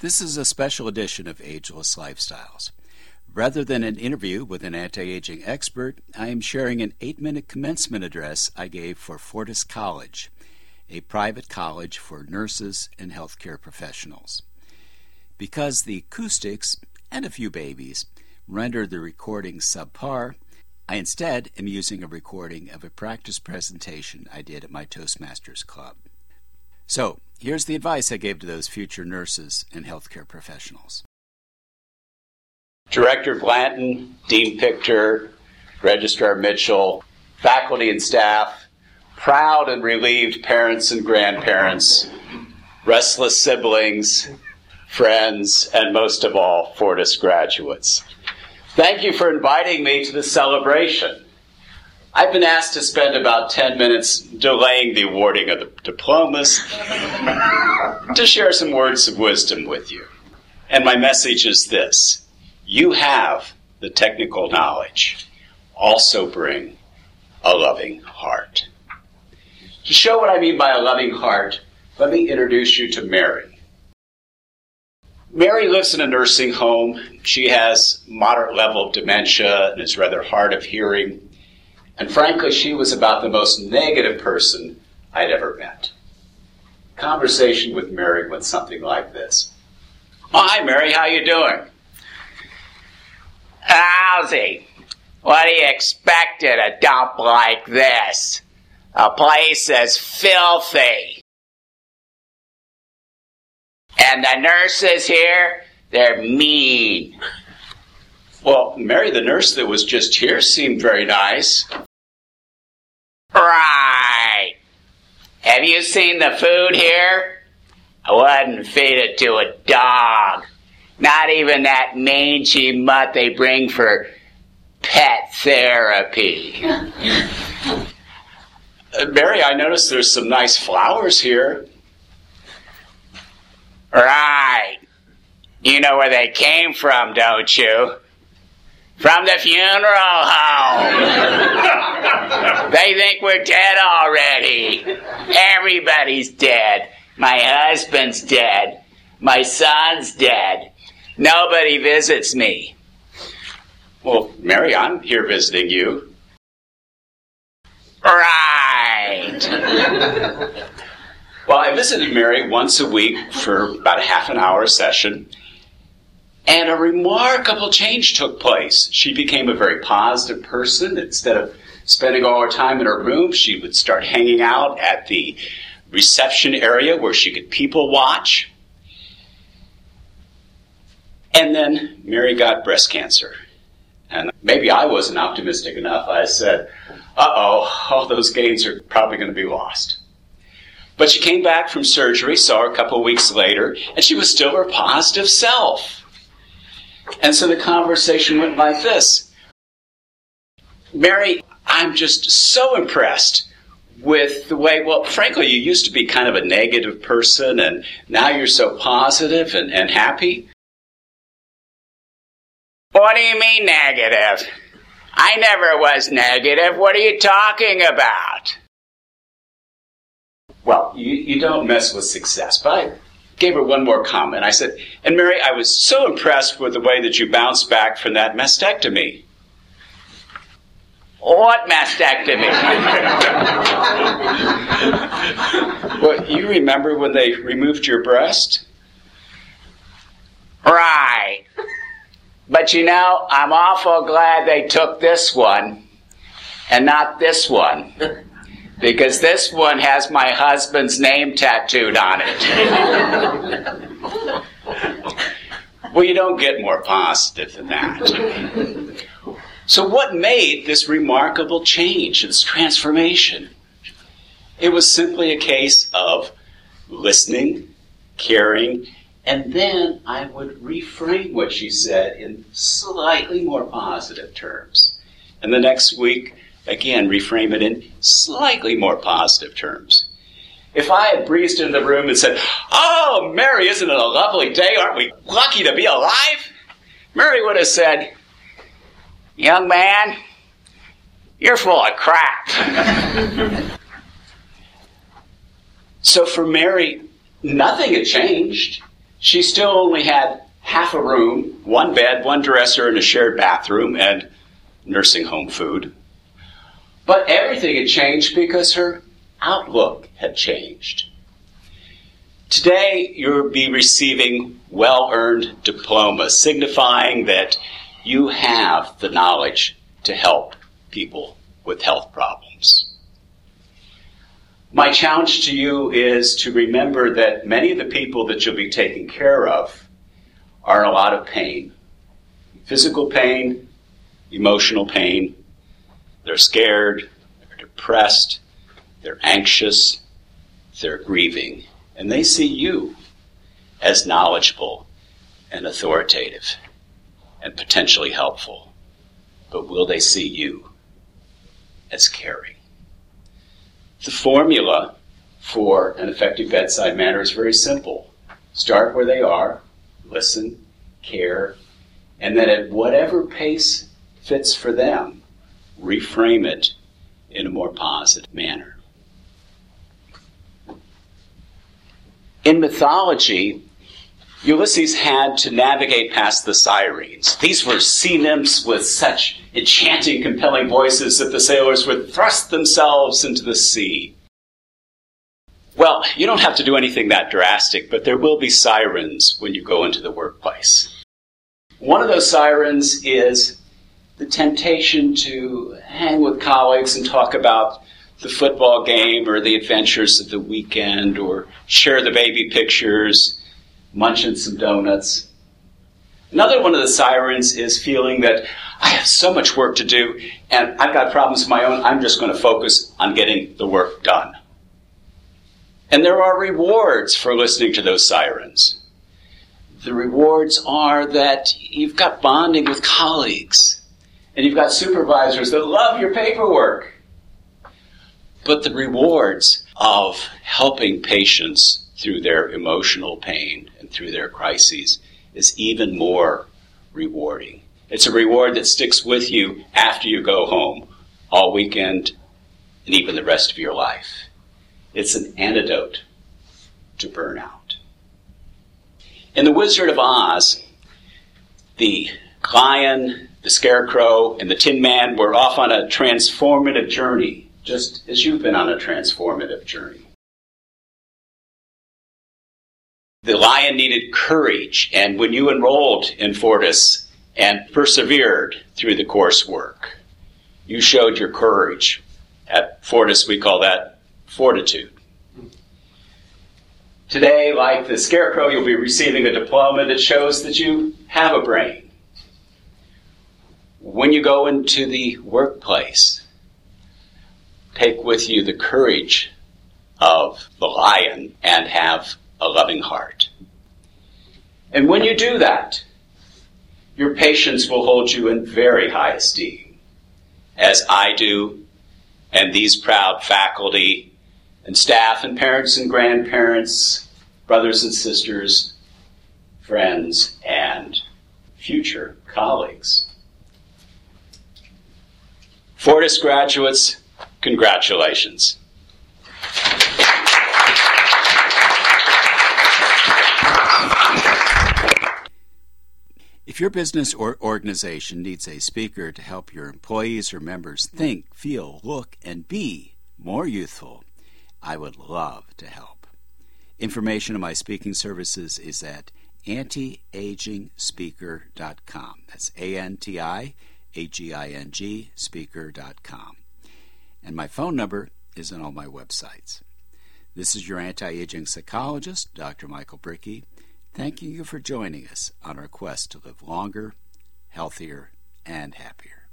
This is a special edition of Ageless Lifestyles. Rather than an interview with an anti-aging expert, I am sharing an 8-minute commencement address I gave for Fortis College, a private college for nurses and healthcare professionals. Because the acoustics and a few babies render the recording subpar, I instead am using a recording of a practice presentation I did at my Toastmasters Club. So, here's the advice I gave to those future nurses and healthcare professionals. Director Blanton, Dean Pichter, Registrar Mitchell, faculty and staff, proud and relieved parents and grandparents, restless siblings, friends, and most of all, Fortis graduates. Thank you for inviting me to the celebration. I've been asked to spend about 10 minutes delaying the awarding of the diplomas to share some words of wisdom with you. And my message is this: you have the technical knowledge. Also bring a loving heart. To show what I mean by a loving heart, let me introduce you to Mary. Mary lives in a nursing home. She has moderate level of dementia and is rather hard of hearing. And frankly, she was about the most negative person I'd ever met. Conversation with Mary went something like this. Oh, hi, Mary. How you doing? Lousy. What do you expect at a dump like this? The place is filthy. And the nurses here, they're mean. Well, Mary, the nurse that was just here seemed very nice. Right. Have you seen the food here? I wouldn't feed it to a dog. Not even that mangy mutt they bring for pet therapy. Mary, I noticed there's some nice flowers here. Right. You know where they came from, don't you? From the funeral home. They think we're dead already. Everybody's dead. My husband's dead. My son's dead. Nobody visits me. Well, Mary, I'm here visiting you. Right. Well, I visited Mary once a week for about a half an hour session, and a remarkable change took place. She became a very positive person. Instead of spending all her time in her room, she would start hanging out at the reception area where she could people watch. And then Mary got breast cancer. And maybe I wasn't optimistic enough. I said, all those gains are probably going to be lost. But she came back from surgery, saw her a couple of weeks later, and she was still her positive self. And so the conversation went like this. Mary, I'm just so impressed with the way, well, frankly, you used to be kind of a negative person, and now you're so positive and happy. What do you mean negative? I never was negative. What are you talking about? Well, you don't mess with success, but I gave her one more comment. I said, and Mary, I was so impressed with the way that you bounced back from that mastectomy. What mastectomy? Well, you remember when they removed your breast? Right. But you know, I'm awful glad they took this one and not this one. Because this one has my husband's name tattooed on it. Well, you don't get more positive than that. So what made this remarkable change, this transformation? It was simply a case of listening, caring, and then I would reframe what she said in slightly more positive terms. And the next week, again, reframe it in slightly more positive terms. If I had breezed into the room and said, oh, Mary, isn't it a lovely day? Aren't we lucky to be alive? Mary would have said, young man, you're full of crap. So for Mary, nothing had changed. she still only had half a room, one bed, one dresser, and a shared bathroom, and nursing home food. But everything had changed because her outlook had changed. Today, you'll be receiving well-earned diplomas, signifying that you have the knowledge to help people with health problems. My challenge to you is to remember that many of the people that you'll be taking care of are in a lot of pain. Physical pain, emotional pain. They're scared, they're depressed, they're anxious, they're grieving. And they see you as knowledgeable and authoritative and potentially helpful. But will they see you as caring? The formula for an effective bedside manner is very simple. Start where they are, listen, care, and then at whatever pace fits for them, reframe it in a more positive manner. In mythology, Ulysses had to navigate past the sirens. These were sea nymphs with such enchanting, compelling voices that the sailors would thrust themselves into the sea. Well, you don't have to do anything that drastic, but there will be sirens when you go into the workplace. One of those sirens is the temptation to hang with colleagues and talk about the football game or the adventures of the weekend or share the baby pictures, munching some donuts. Another one of the sirens is feeling that I have so much work to do and I've got problems of my own. I'm just going to focus on getting the work done. And there are rewards for listening to those sirens. The rewards are that you've got bonding with colleagues and you've got supervisors that love your paperwork. But the rewards of helping patients through their emotional pain and through their crises is even more rewarding. It's a reward that sticks with you after you go home, all weekend, and even the rest of your life. It's an antidote to burnout. In The Wizard of Oz, the lion, the scarecrow, and the Tin Man were off on a transformative journey, just as you've been on a transformative journey. The lion needed courage, and when you enrolled in Fortis and persevered through the coursework, you showed your courage. At Fortis, we call that fortitude. Today, like the scarecrow, you'll be receiving a diploma that shows that you have a brain. When you go into the workplace, take with you the courage of the lion and have a loving heart. And when you do that, your patients will hold you in very high esteem, as I do, and these proud faculty and staff and parents and grandparents, brothers and sisters, friends, and future colleagues. Fortis graduates, congratulations. If your business or organization needs a speaker to help your employees or members think, feel, look, and be more youthful, I would love to help. Information on my speaking services is at antiagingspeaker.com. That's ANTIAGING speaker.com. And my phone number is on all my websites. This is your anti-aging psychologist, Dr. Michael Brickey, thanking you for joining us on our quest to live longer, healthier, and happier.